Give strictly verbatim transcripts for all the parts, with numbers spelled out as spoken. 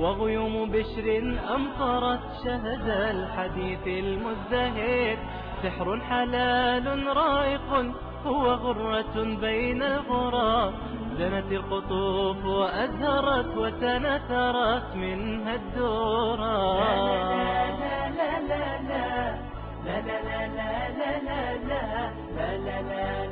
وغيوم بشر أمطرت شهد الحديث المزدهر. سحر حلال رائق هو غرة بين الغرى، زنت القطوف وأزهرت وتنثرت منها الدورة. لا لا لا لا لا لا لا لا لا لا لا لا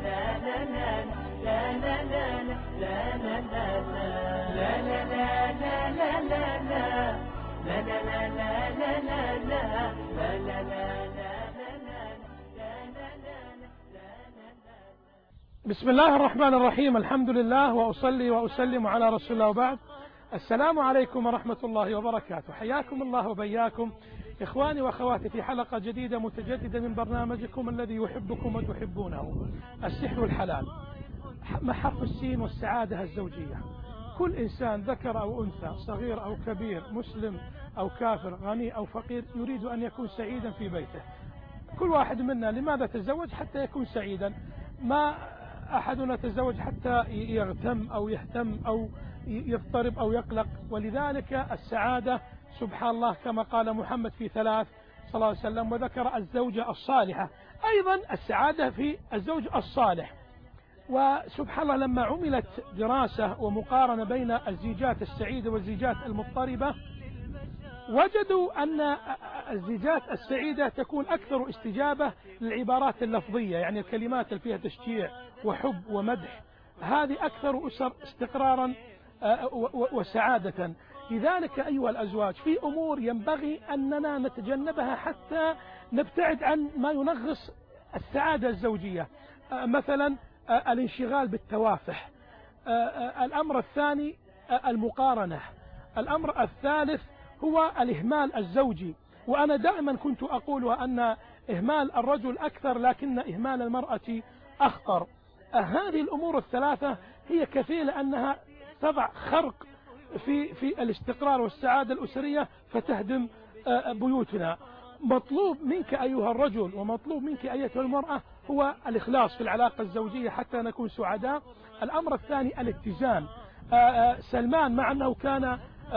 بسم الله الرحمن الرحيم. الحمد لله وأصلي وأسلم على رسول الله وبعد. السلام عليكم ورحمة الله وبركاته. حياكم الله وبياكم إخواني وأخواتي في حلقة جديدة متجددة من برنامجكم الذي يحبكم وتحبونه، السحر الحلال، محف السين والسعادة الزوجية. كل إنسان ذكر أو أنثى، صغير أو كبير، مسلم أو كافر، غني أو فقير، يريد أن يكون سعيدا في بيته. كل واحد منا لماذا تزوج؟ حتى يكون سعيدا. ما أحدنا تزوج حتى يغتم أو يهتم أو يضطرب أو يقلق. ولذلك السعادة سبحان الله كما قال محمد في ثلاث صلى الله عليه وسلم، وذكر الزوجة الصالحة، أيضا السعادة في الزوج الصالح. وسبحان الله لما عملت دراسة ومقارنة بين الزيجات السعيدة والزيجات المضطربة، وجدوا أن الزيجات السعيدة تكون أكثر استجابة للعبارات اللفظية، يعني الكلمات اللي فيها تشجيع وحب ومدح، هذه أكثر أسر استقرارا وسعادة. لذلك أيها الأزواج في أمور ينبغي أننا نتجنبها حتى نبتعد عن ما ينغص السعادة الزوجية، مثلا الانشغال بالتوافح. الأمر الثاني المقارنة. الأمر الثالث هو الإهمال الزوجي، وأنا دائما كنت أقول أن إهمال الرجل أكثر لكن إهمال المرأة أخطر. هذه الأمور الثلاثة هي كفيلة أنها تضع خرق في في الاستقرار والسعادة الأسرية فتهدم بيوتنا. مطلوب منك أيها الرجل ومطلوب منك أيتها المرأة هو الإخلاص في العلاقة الزوجية حتى نكون سعداء. الأمر الثاني الاتزان. سلمان مع أنه كان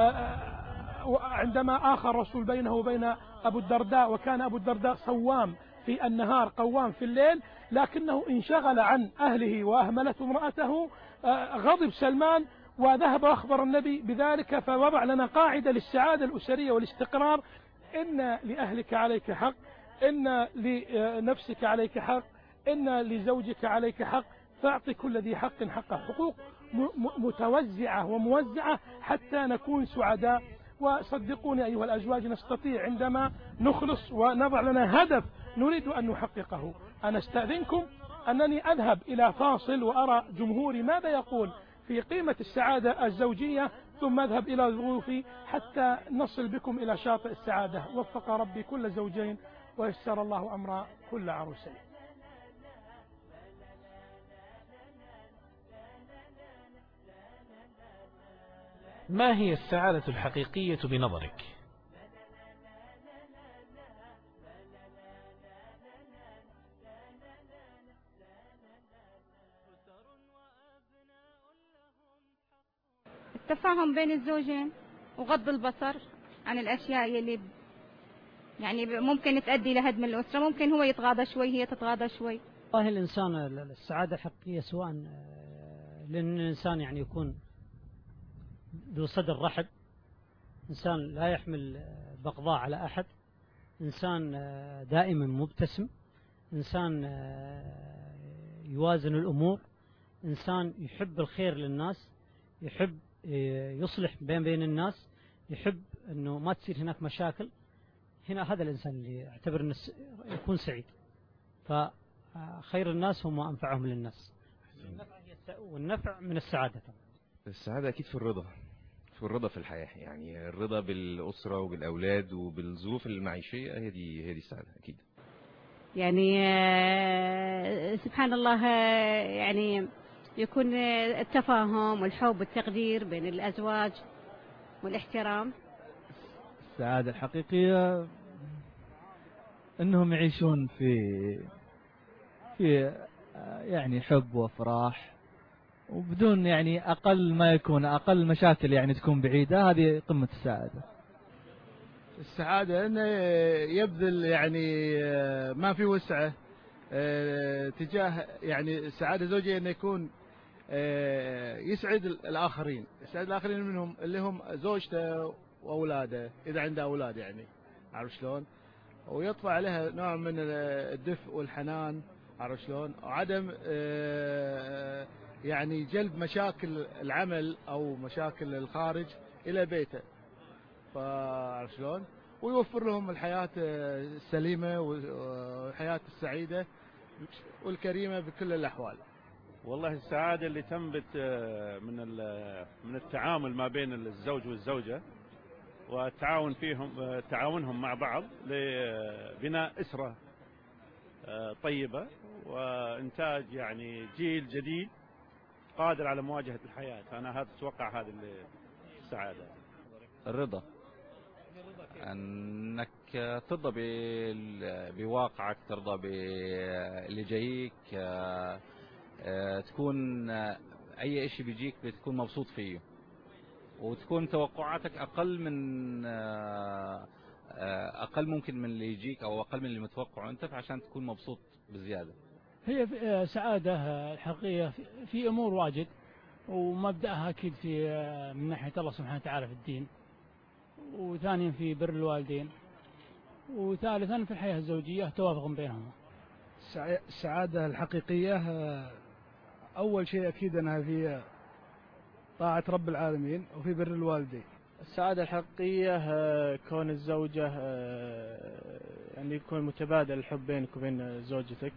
عندما آخى الرسول بينه وبين أبو الدرداء، وكان أبو الدرداء صوام في النهار قوام في الليل، لكنه انشغل عن أهله وأهملته امرأته، غضب سلمان وذهب أخبر النبي بذلك، فوضع لنا قاعدة للسعادة الأسرية والاستقرار: إن لأهلك عليك حق، إن لنفسك عليك حق، إن لزوجك عليك حق، فأعطي كل ذي حق حقه. حقوق متوزعة وموزعة حتى نكون سعداء. وصدقوني أيها الأزواج نستطيع عندما نخلص ونضع لنا هدف نريد أن نحققه. أنا استأذنكم أنني أذهب إلى فاصل وأرى جمهوري ماذا يقول في قيمة السعادة الزوجية، ثم أذهب إلى ظروفي حتى نصل بكم إلى شاطئ السعادة. وفق ربي كل زوجين ويسر الله أمر كل عروسين. ما هي السعادة الحقيقية بنظرك؟ التفاهم بين الزوجين وغض البصر عن الأشياء اللي يعني ممكن تؤدي لهدم الأسرة. ممكن هو يتغاضى شوي هي تتغاضى شوي. والله الإنسان السعادة الحقيقية سواء لأن الإنسان يعني يكون ذو صدر رحب، إنسان لا يحمل بغضاء على أحد، إنسان دائما مبتسم، إنسان يوازن الأمور، إنسان يحب الخير للناس، يحب يصلح بين بين الناس، يحب أنه ما تصير هناك مشاكل. هنا هذا الإنسان اللي يعتبر أنه يكون سعيد. فخير الناس هم أنفعهم للناس. والنفع من السعادة. السعادة أكيد في الرضا، في الرضا في الحياة، يعني الرضا بالأسرة وبالأولاد وبالظروف المعيشية، هي دي هي دي السعادة أكيد. يعني سبحان الله، يعني يكون التفاهم والحب والتقدير بين الأزواج والاحترام. السعادة الحقيقية أنهم يعيشون في في يعني حب وفراح وبدون يعني أقل ما يكون أقل مشاكل يعني تكون بعيدة، هذه قمة السعادة. السعادة أنه يبذل يعني ما في وسعه تجاه يعني السعادة الزوجية، أنه يكون يسعد الآخرين، يسعد الآخرين منهم اللي هم زوجته وأولاده إذا عنده أولاد يعني، عارف شلون، ويطفى عليها نوع من الدفء والحنان، عارف شلون، وعدم يعني جلب مشاكل العمل أو مشاكل الخارج إلى بيته، فعارف شلون، ويوفر لهم الحياة السليمة والحياة السعيدة والكريمة بكل الأحوال. والله السعادة اللي تنبت من من التعامل ما بين الزوج والزوجة والتعاون فيهم، تعاونهم مع بعض لبناء أسرة طيبة وإنتاج يعني جيل جديد قادر على مواجهة الحياة. أنا هذا أتوقع هذه السعادة. الرضا، أنك ترضى بواقعك، ترضى باللي جايك، تكون أي إشي بيجيك بتكون مبسوط فيه، وتكون توقعاتك أقل من أقل ممكن من اللي يجيك أو أقل من اللي متوقعه أنت، عشان تكون مبسوط بزيادة. هي سعادة الحقيقية في أمور واجد، ومبدأها أكيد في من ناحية الله سبحانه وتعالى في الدين، وثانيا في بر الوالدين، وثالثا في الحياة الزوجية توافق بينهما. السعادة الحقيقية أول شيء أكيد أنها في طاعة رب العالمين وفي بر الوالدين. السعادة الحقيقية كون الزوجة يعني يكون متبادل الحب بينك وبين زوجتك،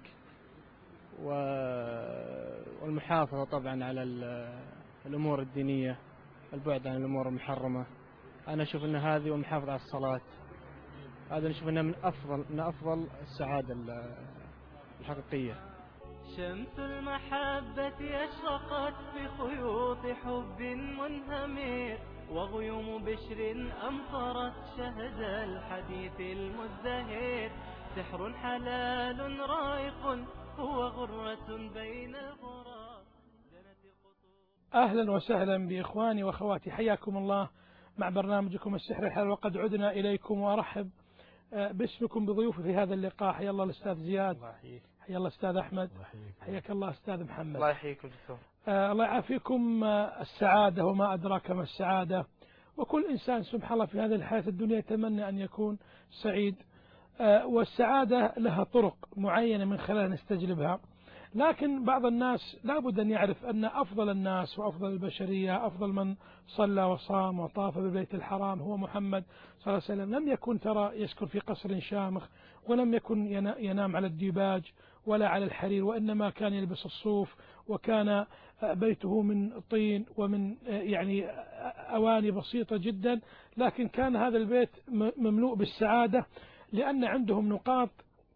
والمحافظة طبعا على الأمور الدينية، البعد عن الأمور المحرمة. أنا أشوف أن هذه، والمحافظة على الصلاة، هذا نشوف أنها من أفضل من أفضل السعادة الحقيقية. شمس المحبة أشرقت بخيوط حب منهمر، وغيوم بشر أمطرت شهد الحديث المزدهر، سحر حلال رائق هو غرة بين الغرى. أهلا وسهلا بإخواني وأخواتي، حياكم الله مع برنامجكم السحر الحلال، وقد عدنا إليكم، وأرحب باسمكم بضيوفي في هذا اللقاء. حيا الله الأستاذ زياد، حيا الله أستاذ أحمد، حياك الله أستاذ محمد. الله يحييكم دكتور. آه الله يعافيكم. آه السعادة وما أدراك ما السعادة، وكل إنسان سبحان الله في هذه الحياة الدنيا يتمنى أن يكون سعيد، آه والسعادة لها طرق معينة من خلال نستجلبها، لكن بعض الناس لابد أن يعرف أن أفضل الناس وأفضل البشرية، أفضل من صلى وصام وطاف بالبيت الحرام هو محمد صلى الله عليه وسلم. لم يكن ترى يسكن في قصر شامخ، ولم يكن ينام على الديباج ولا على الحرير، وإنما كان يلبس الصوف، وكان بيته من طين ومن يعني أواني بسيطة جدا، لكن كان هذا البيت مملوء بالسعادة، لأن عندهم نقاط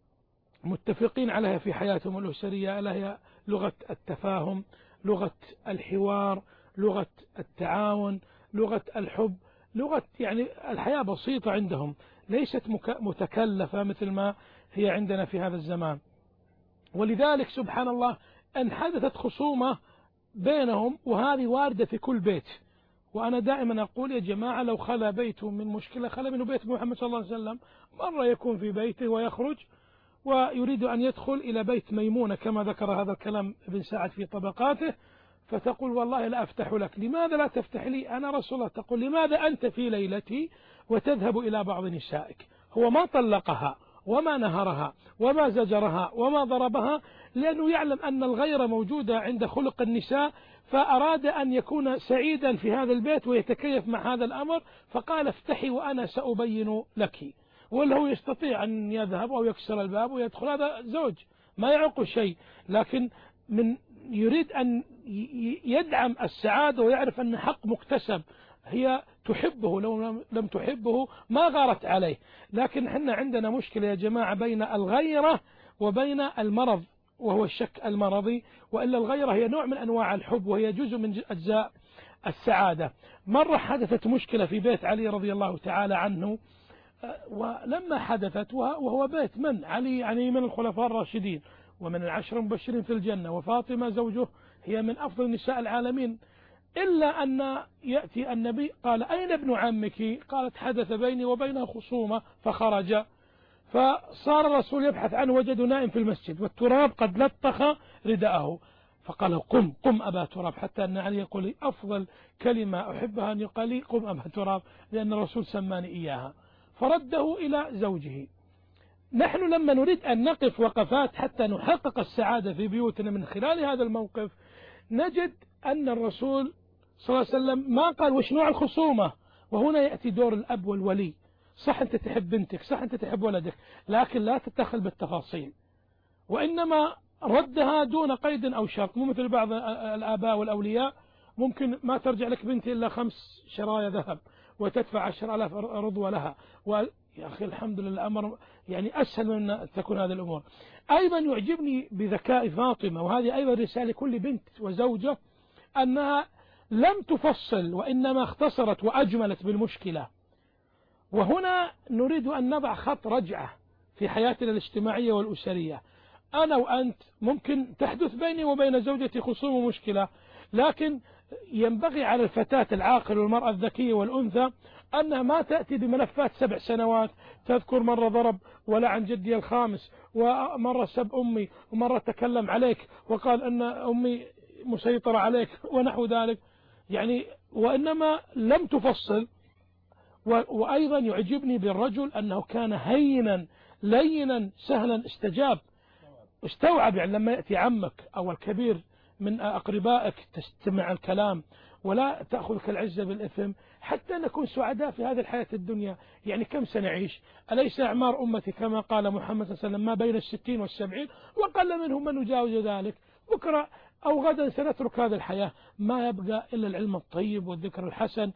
متفقين عليها في حياتهم الأسرية، ألا هي لغة التفاهم، لغة الحوار، لغة التعاون، لغة الحب، لغة يعني الحياة بسيطة عندهم، ليست متكلفة مثل ما هي عندنا في هذا الزمان. ولذلك سبحان الله أن حدثت خصومة بينهم، وهذه واردة في كل بيت. وأنا دائما أقول يا جماعة، لو خلى بيته من مشكلة خلى منه بيت محمد صلى الله عليه وسلم. مرة يكون في بيته ويخرج ويريد أن يدخل إلى بيت ميمونة كما ذكر هذا الكلام ابن سعد في طبقاته، فتقول والله لا أفتح لك. لماذا لا تفتح لي أنا رسول الله؟ تقول لماذا أنت في ليلتي وتذهب إلى بعض نسائك؟ هو ما طلقها وما نهرها وما زجرها وما ضربها، لأنه يعلم أن الغيرة موجودة عند خلق النساء، فأراد أن يكون سعيدا في هذا البيت ويتكيف مع هذا الأمر، فقال افتحي وأنا سأبين لك. وله يستطيع أن يذهب أو يكسر الباب ويدخل، هذا زوج ما يعق شيء، لكن من يريد أن يدعم السعادة ويعرف أن حق مكتسب، هي تحبه، لو لم تحبه ما غارت عليه. لكن احنا عندنا مشكلة يا جماعة بين الغيرة وبين المرض، وهو الشك المرضي، وإلا الغيرة هي نوع من أنواع الحب، وهي جزء من أجزاء السعادة. مرة حدثت مشكلة في بيت علي رضي الله تعالى عنه، ولما حدثت وهو بيت من علي، يعني من الخلفاء الراشدين ومن العشر المبشرين في الجنة، وفاطمة زوجه هي من أفضل نساء العالمين، إلا أن يأتي النبي قال أين ابن عمك؟ قالت حدث بيني وبينه خصومة فخرج. فصار الرسول يبحث عنه وجده نائم في المسجد والتراب قد لطخ رداءه، فقال قم قم أبا تراب، حتى أن علي يقول لي أفضل كلمة أحبها أن يقال لي قم أبا تراب، لأن الرسول سماني إياها. فرده إلى زوجه. نحن لما نريد أن نقف وقفات حتى نحقق السعادة في بيوتنا من خلال هذا الموقف، نجد أن الرسول صلى الله عليه وسلم ما قال وش نوع الخصومة، وهنا يأتي دور الأب والولي. صح أنت تحب بنتك، صح أنت تحب ولدك، لكن لا تتدخل بالتفاصيل، وإنما ردها دون قيد أو شرط. مو مثل بعض الآباء والأولياء ممكن ما ترجع لك بنتي إلا خمس شرايا ذهب وتدفع عشر آلاف رضوة لها. يا أخي الحمد لله أمر يعني أسهل من أن تكون هذه الأمور. أيضا يعجبني بذكاء فاطمة، وهذه أيضا رسالة لكل بنت وزوجة، أنها لم تفصل وإنما اختصرت وأجملت بالمشكلة. وهنا نريد أن نضع خط رجعة في حياتنا الاجتماعية والأسرية. أنا وأنت ممكن تحدث بيني وبين زوجتي خصوم ومشكلة، لكن ينبغي على الفتاة العاقل والمرأة الذكية والأنثى أنها ما تأتي بملفات سبع سنوات تذكر مرة ضرب ولا عن جدي الخامس، ومرة سب أمي، ومرة تكلم عليك وقال أن أمي مسيطرة عليك ونحو ذلك، يعني وإنما لم تفصل. وأيضا يعجبني بالرجل أنه كان هينا لينا سهلا، استجاب استوعب. يعني لما يأتي عمك أو الكبير من أقربائك تستمع الكلام ولا تأخذك العزة بالإثم، حتى نكون سعداء في هذه الحياة الدنيا. يعني كم سنعيش؟ أليس أعمار أمتي كما قال محمد صلى الله عليه وسلم ما بين الستين والسبعين، وقل منهم من يجاوز ذلك. بكرة أو غدا سنترك هذه الحياة، ما يبقى إلا العلم الطيب والذكر الحسن.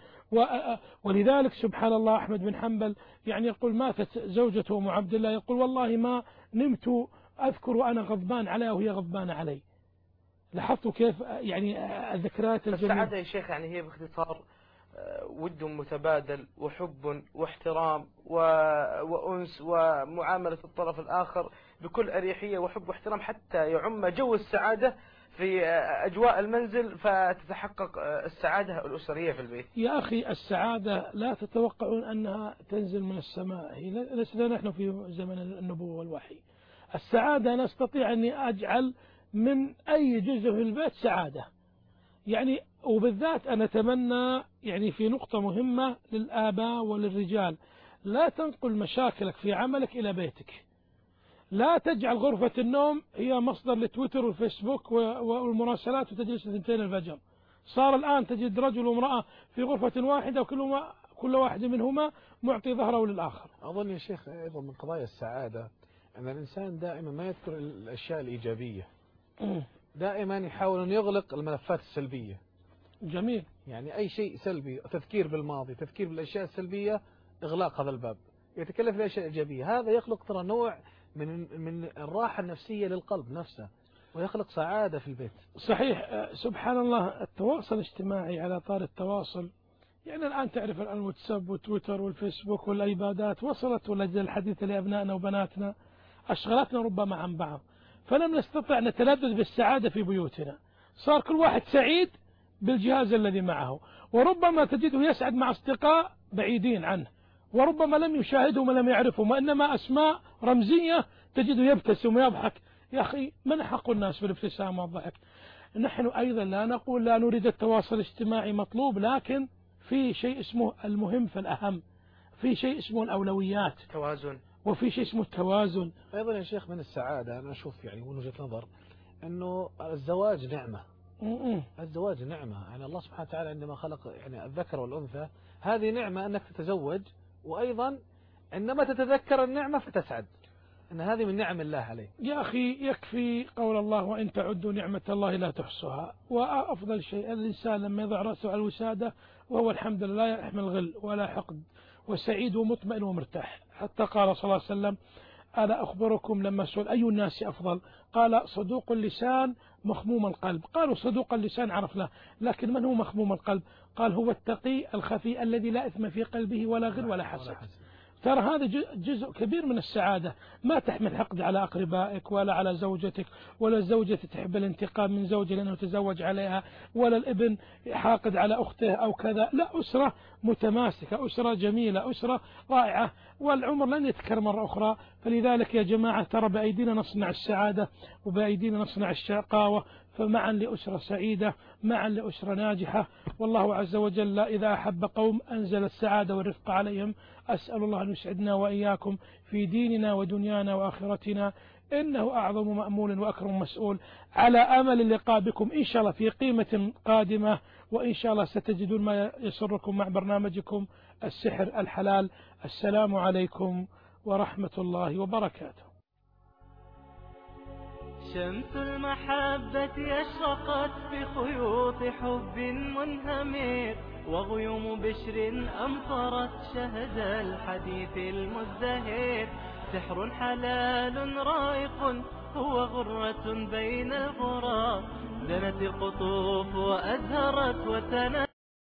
ولذلك سبحان الله أحمد بن حنبل يعني يقول ماتت زوجته أم عبد الله، يقول والله ما نمت أذكر وأنا غضبان عليها وهي غضبانة علي. لاحظتوا كيف يعني الذكريات الجميلة. السعادة يا شيخ يعني هي باختصار ود متبادل وحب واحترام وأنس ومعاملة الطرف الآخر بكل أريحية وحب واحترام، حتى يعم جو السعادة في أجواء المنزل، فتتحقق السعادة الأسرية في البيت. يا أخي السعادة لا تتوقعون أنها تنزل من السماء، هي لسنا نحن في زمن النبوة والوحي. السعادة نستطيع أني أجعل من أي جزء في البيت سعادة. يعني وبالذات أنا أتمنى يعني في نقطة مهمة للآباء وللرجال، لا تنقل مشاكلك في عملك إلى بيتك. لا تجعل غرفة النوم هي مصدر لتويتر والفيسبوك والمراسلات وتجلس اثنتين الفجر. صار الآن تجد رجل وامرأة في غرفة واحدة وكل كل واحد منهما معطي ظهره للآخر. أظن يا شيخ أيضا من قضايا السعادة أن الإنسان دائما ما يذكر الأشياء الإيجابية، دائما يحاول أن يغلق الملفات السلبية. جميل. يعني أي شيء سلبي، تفكير بالماضي، تفكير بالأشياء السلبية، إغلاق هذا الباب، يتكلم في الأشياء الإيجابية. هذا يخلق ترى نوع من من الراحة النفسية للقلب نفسه، ويخلق سعادة في البيت. صحيح. سبحان الله التواصل الاجتماعي، على طار التواصل يعني الآن تعرف الآن الواتساب وتويتر والفيسبوك والأيبادات وصلت ولجل الحديث لأبنائنا وبناتنا، أشغلتنا ربما عن بعض، فلم نستطع نتلذذ بالسعادة في بيوتنا. صار كل واحد سعيد بالجهاز الذي معه، وربما تجده يسعد مع أصدقاء بعيدين عنه، وربما لم يشاهدهم ولم يعرفهم، وإنما أسماء رمزية تجده يبتسم ويضحك. يا أخي من حق الناس بالابتسام والضحك؟ نحن أيضا لا نقول لا نريد التواصل الاجتماعي، مطلوب، لكن في شيء اسمه المهم فالأهم، في شيء اسمه الأولويات، توازن، وفي شيء اسمه التوازن. أيضا يا شيخ من السعادة أنا أشوف يعني من وجهة نظر أنه الزواج نعمة. الزواج نعمة، يعني الله سبحانه وتعالى عندما خلق يعني الذكر والأنثى، هذه نعمة أنك تتزوج، وأيضا عندما تتذكر النعمة فتسعد، أن هذه من نعم الله عليك. يا أخي يكفي قول الله وإن تعدوا نعمة الله لا تحصوها. وأفضل شيء الإنسان لما يضع رأسه على الوسادة وهو الحمد لله لا يحمل غل ولا حقد، وسعيد ومطمئن ومرتاح. حتى قال صلى الله عليه وسلم ألا أخبركم لما سئل أي الناس أفضل، قال صدوق اللسان مخموم القلب. قالوا صدوق اللسان عرفناه، لكن من هو مخموم القلب؟ قال هو التقي الخفي الذي لا إثم في قلبه ولا غل ولا حسد. ترى هذا جزء كبير من السعادة. ما تحمل حقد على أقربائك ولا على زوجتك، ولا الزوجة تحب الانتقام من زوجها لأنه تزوج عليها، ولا الابن حاقد على أخته أو كذا. لا، أسرة متماسكة، أسرة جميلة، أسرة رائعة، والعمر لن يتكرر مرة أخرى. فلذلك يا جماعة ترى بأيدينا نصنع السعادة وبأيدينا نصنع الشقاوة، فمعا لأسرة سعيدة، معا لأسرة ناجحة. والله عز وجل إذا أحب قوم أنزل السعادة والرفق عليهم. أسأل الله أن يسعدنا وإياكم في ديننا ودنيانا وآخرتنا، إنه أعظم مأمول وأكرم مسؤول. على أمل اللقاء بكم إن شاء الله في قيمة قادمة، وإن شاء الله ستجدون ما يسركم مع برنامجكم السحر الحلال. السلام عليكم ورحمة الله وبركاته. شمس المحبة أشرقت بخيوط حب منهمر، وغيوم بشر أمطرت شهد الحديث المزدهر. سحر حلال رائق هو غرة بين الغراب، دنت القطوف وأزهرت وتنادت